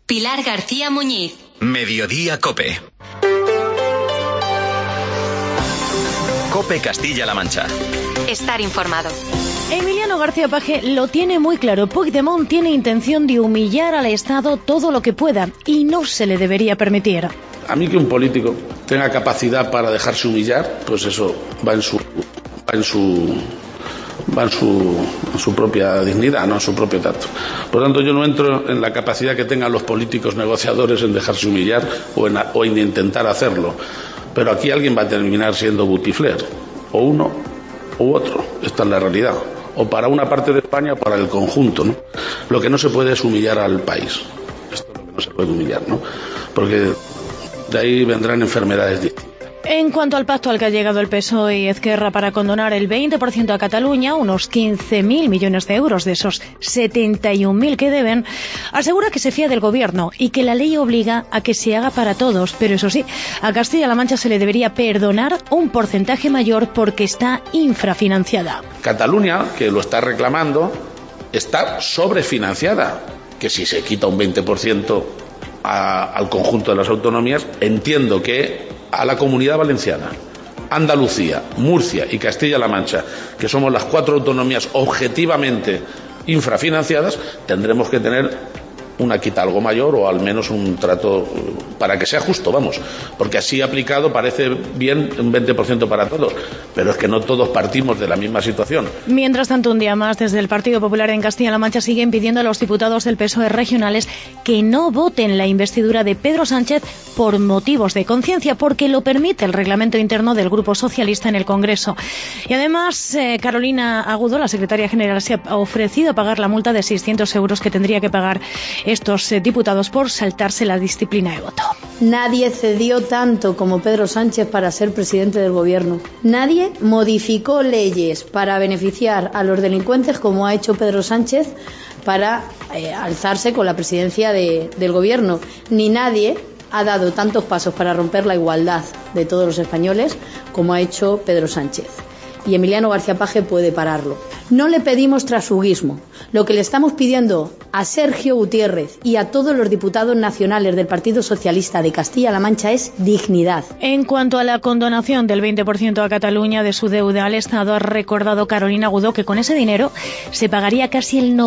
Pilar García Muñiz. Mediodía COPE. COPE Castilla-La Mancha. Estar informado. Emiliano García Paje lo tiene muy claro. Puigdemont tiene intención de humillar al Estado todo lo que pueda y no se le debería permitir. A mí que un político tenga capacidad para dejarse humillar, pues eso va en su propia dignidad, no en su propio tacto. Por tanto, yo no entro en la capacidad que tengan los políticos negociadores en dejarse humillar o en intentar hacerlo. Pero aquí alguien va a terminar siendo butifler, o uno u otro. Esta es la realidad. O para una parte de España o para el conjunto, ¿no? Lo que no se puede es humillar al país. Esto es lo que no se puede humillar, ¿no? Porque de ahí vendrán enfermedades distintas. En cuanto al pacto al que ha llegado el PSOE y Esquerra para condonar el 20% a Cataluña, unos 15.000 millones de euros de esos 71.000 que deben, asegura que se fía del gobierno y que la ley obliga a que se haga para todos. Pero eso sí, a Castilla-La Mancha se le debería perdonar un porcentaje mayor porque está infrafinanciada. Cataluña, que lo está reclamando, está sobrefinanciada, que si se quita un 20% al conjunto de las autonomías, entiendo que a la Comunidad Valenciana, Andalucía, Murcia y Castilla-La Mancha, que somos las 4 autonomías objetivamente infrafinanciadas, tendremos que tener una quita algo mayor o al menos un trato para que sea justo, vamos, porque así aplicado parece bien un 20% para todos, pero es que no todos partimos de la misma situación. Mientras tanto, un día más, desde el Partido Popular en Castilla-La Mancha siguen pidiendo a los diputados del PSOE regionales que no voten la investidura de Pedro Sánchez por motivos de conciencia, porque lo permite el reglamento interno del Grupo Socialista en el Congreso. Y además, Carolina Agudo, la secretaria general, se ha ofrecido a pagar la multa de 600 euros que tendría que pagar estos diputados por saltarse la disciplina de voto. Nadie cedió tanto como Pedro Sánchez para ser presidente del gobierno. Nadie modificó leyes para beneficiar a los delincuentes como ha hecho Pedro Sánchez para alzarse con la presidencia del gobierno. Ni nadie ha dado tantos pasos para romper la igualdad de todos los españoles como ha hecho Pedro Sánchez. Y Emiliano García Paje puede pararlo. No le pedimos trasuguismo. Lo que le estamos pidiendo a Sergio Gutiérrez y a todos los diputados nacionales del Partido Socialista de Castilla-La Mancha es dignidad. En cuanto a la condonación del 20% a Cataluña de su deuda al Estado, ha recordado Carolina Agudo que con ese dinero se pagaría casi el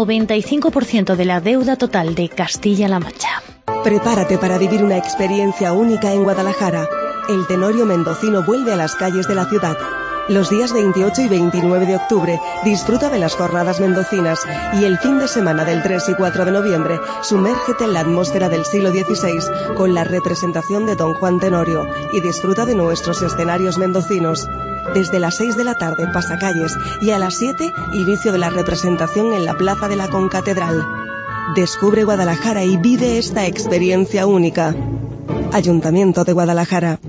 95% de la deuda total de Castilla-La Mancha. Prepárate para vivir una experiencia única en Guadalajara. El Tenorio mendocino vuelve a las calles de la ciudad. Los días 28 y 29 de octubre disfruta de las jornadas mendocinas y el fin de semana del 3 y 4 de noviembre sumérgete en la atmósfera del siglo XVI con la representación de Don Juan Tenorio y disfruta de nuestros escenarios mendocinos. Desde las 6 de la tarde pasacalles y a las 7 inicio de la representación en la Plaza de la Concatedral. Descubre Guadalajara y vive esta experiencia única. Ayuntamiento de Guadalajara.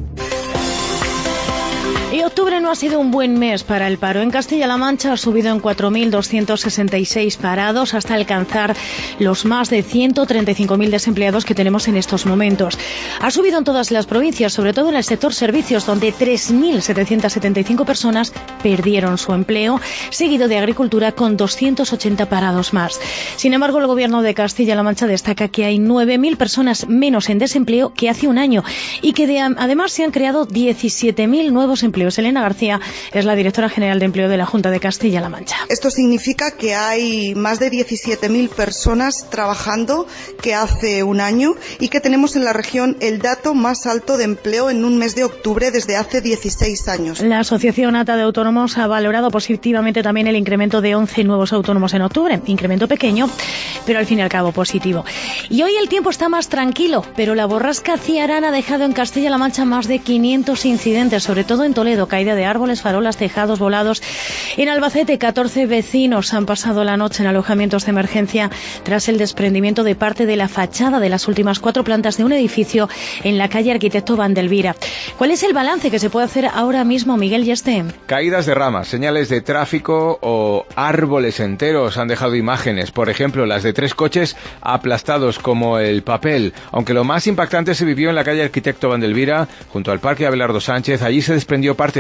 Y octubre no ha sido un buen mes para el paro. En Castilla-La Mancha ha subido en 4.266 parados hasta alcanzar los más de 135.000 desempleados que tenemos en estos momentos. Ha subido en todas las provincias, sobre todo en el sector servicios, donde 3.775 personas perdieron su empleo, seguido de agricultura con 280 parados más. Sin embargo, el Gobierno de Castilla-La Mancha destaca que hay 9.000 personas menos en desempleo que hace un año y que además se han creado 17.000 nuevos empleos. Elena García es la directora general de empleo de la Junta de Castilla-La Mancha. Esto significa que hay más de 17.000 personas trabajando que hace un año y que tenemos en la región el dato más alto de empleo en un mes de octubre desde hace 16 años. La Asociación ATA de Autónomos ha valorado positivamente también el incremento de 11 nuevos autónomos en octubre. Incremento pequeño, pero al fin y al cabo positivo. Y hoy el tiempo está más tranquilo, pero la borrasca Ciarán ha dejado en Castilla-La Mancha más de 500 incidentes, sobre todo en Toledo. Caída de árboles, farolas, tejados volados. En Albacete, 14 vecinos han pasado la noche en alojamientos de emergencia tras el desprendimiento de parte de la fachada de las últimas 4 plantas de un edificio en la calle Arquitecto Vandelvira. ¿Cuál es el balance que se puede hacer ahora mismo, Miguel Yeste? Caídas de ramas, señales de tráfico o árboles enteros han dejado imágenes. Por ejemplo, las de 3 coches aplastados como el papel. Aunque lo más impactante se vivió en la calle Arquitecto Vandelvira, junto al Parque Abelardo Sánchez. Allí se desprendió parte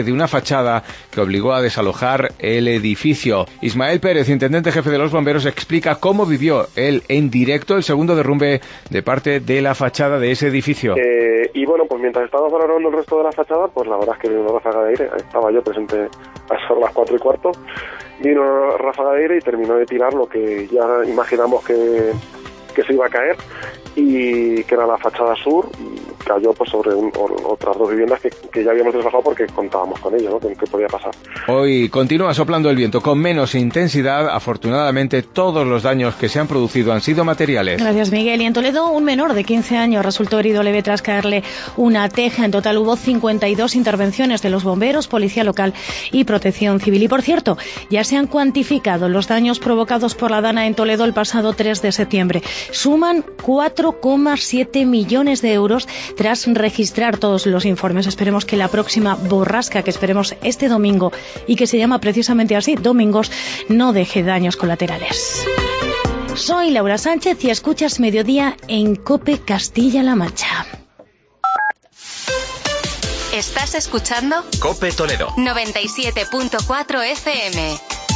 derrumbe de una fachada que obligó a desalojar el edificio. Ismael Pérez, intendente jefe de los bomberos, explica cómo vivió él en directo el segundo derrumbe de parte de la fachada de ese edificio. Y bueno, pues mientras estaba valorando el resto de la fachada, pues la verdad es que vino una ráfaga de aire. Estaba yo presente a eso las 4:15. Vino una ráfaga de aire y terminó de tirar lo que ya imaginamos que se iba a caer, y que era la fachada sur. Cayó pues sobre otras dos viviendas que ya habíamos desalojado porque contábamos con ello, ¿no? Que podía pasar. Hoy continúa soplando el viento con menos intensidad. Afortunadamente, todos los daños que se han producido han sido materiales. Gracias, Miguel. Y en Toledo, un menor de 15 años resultó herido leve tras caerle una teja. En total hubo 52 intervenciones de los bomberos, policía local y protección civil. Y por cierto, ya se han cuantificado los daños provocados por la Dana en Toledo el pasado 3 de septiembre. Suman 4,7 millones de euros tras registrar todos los informes. Esperemos que la próxima borrasca, que esperemos este domingo y que se llama precisamente así, domingos, no deje daños colaterales. Soy Laura Sánchez y escuchas Mediodía en COPE Castilla-La Mancha. ¿Estás escuchando? COPE Toledo 97.4 FM.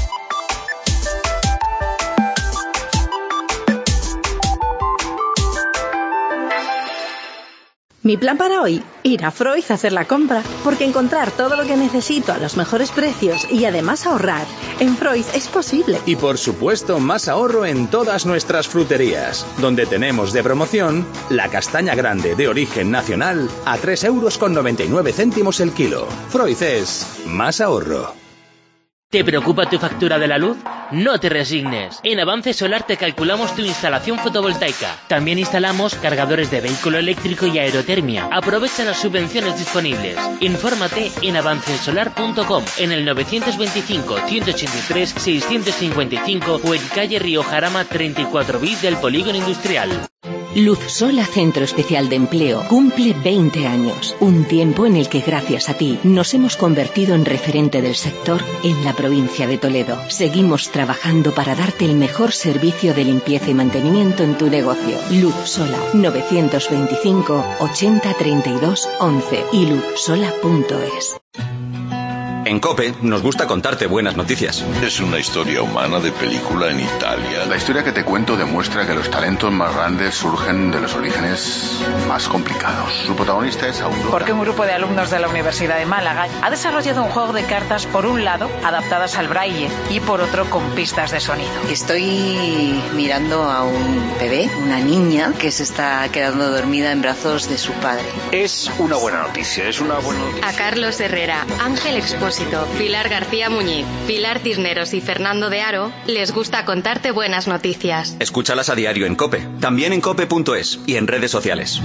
Mi plan para hoy, ir a Freud a hacer la compra, porque encontrar todo lo que necesito a los mejores precios y además ahorrar, en Freud es posible. Y por supuesto, más ahorro en todas nuestras fruterías, donde tenemos de promoción la castaña grande de origen nacional a 3,99 € el kilo. Freud es más ahorro. ¿Te preocupa tu factura de la luz? No te resignes. En Avance Solar te calculamos tu instalación fotovoltaica. También instalamos cargadores de vehículo eléctrico y aerotermia. Aprovecha las subvenciones disponibles. Infórmate en avancesolar.com, en el 925 183 655 o en calle Río Jarama 34 bis del Polígono Industrial. Luz Sola Centro Especial de Empleo cumple 20 años, un tiempo en el que gracias a ti nos hemos convertido en referente del sector en la provincia de Toledo. Seguimos trabajando para darte el mejor servicio de limpieza y mantenimiento en tu negocio. Luz Sola, 925 80 32 11 y luzsola.es. En COPE nos gusta contarte buenas noticias. Es una historia humana de película en Italia. La historia que te cuento demuestra que los talentos más grandes surgen de los orígenes más complicados. Su protagonista es Aurora. Porque un grupo de alumnos de la Universidad de Málaga ha desarrollado un juego de cartas, por un lado, adaptadas al braille y por otro, con pistas de sonido. Estoy mirando a un bebé, una niña, que se está quedando dormida en brazos de su padre. Es una buena noticia, es una buena noticia. A Carlos Herrera, Ángel Expósito, Pilar García Muñiz, Pilar Cisneros y Fernando de Aro les gusta contarte buenas noticias. Escúchalas a diario en COPE, también en cope.es y en redes sociales.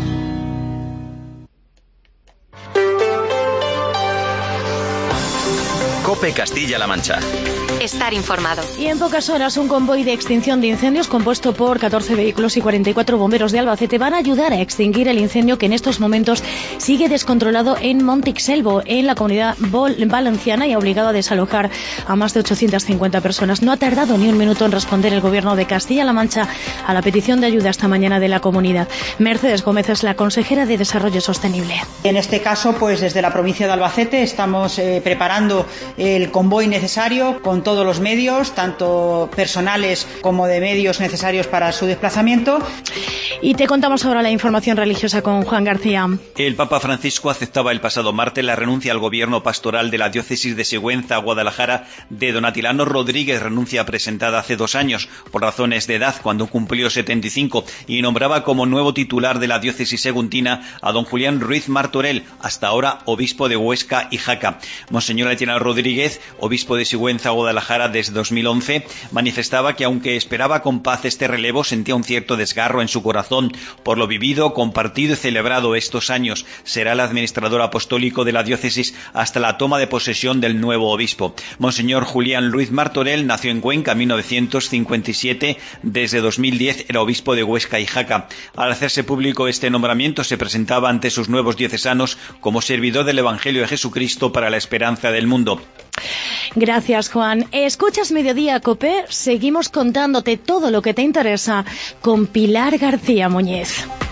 COPE Castilla-La Mancha. Estar informado. Y en pocas horas un convoy de extinción de incendios compuesto por 14 vehículos y 44 bomberos de Albacete van a ayudar a extinguir el incendio que en estos momentos sigue descontrolado en Montixelvo, en la Comunidad Valenciana, y ha obligado a desalojar a más de 850 personas. No ha tardado ni un minuto en responder el Gobierno de Castilla-La Mancha a la petición de ayuda esta mañana de la comunidad. Mercedes Gómez es la consejera de Desarrollo Sostenible. En este caso, pues desde la provincia de Albacete estamos preparando el convoy necesario con todos los medios, tanto personales como de medios necesarios para su desplazamiento. Y te contamos ahora la información religiosa con Juan García. El Papa Francisco aceptaba el pasado martes la renuncia al gobierno pastoral de la diócesis de Sigüenza, Guadalajara, de don Atilano Rodríguez, renuncia presentada hace 2 años por razones de edad, cuando cumplió 75, y nombraba como nuevo titular de la diócesis seguntina a don Julián Ruiz Martorell, hasta ahora obispo de Huesca y Jaca. Monseñor Atilano Rodríguez, obispo de Sigüenza, Guadalajara, desde 2011, manifestaba que aunque esperaba con paz este relevo, sentía un cierto desgarro en su corazón por lo vivido, compartido y celebrado estos años. Será el administrador apostólico de la diócesis hasta la toma de posesión del nuevo obispo. Monseñor Julián Ruiz Martorell nació en Cuenca en 1957, desde 2010 era obispo de Huesca y Jaca. Al hacerse público este nombramiento, se presentaba ante sus nuevos diocesanos como servidor del Evangelio de Jesucristo para la esperanza del mundo. Gracias, Juan. Escuchas Mediodía COPE, seguimos contándote todo lo que te interesa con Pilar García Muñiz.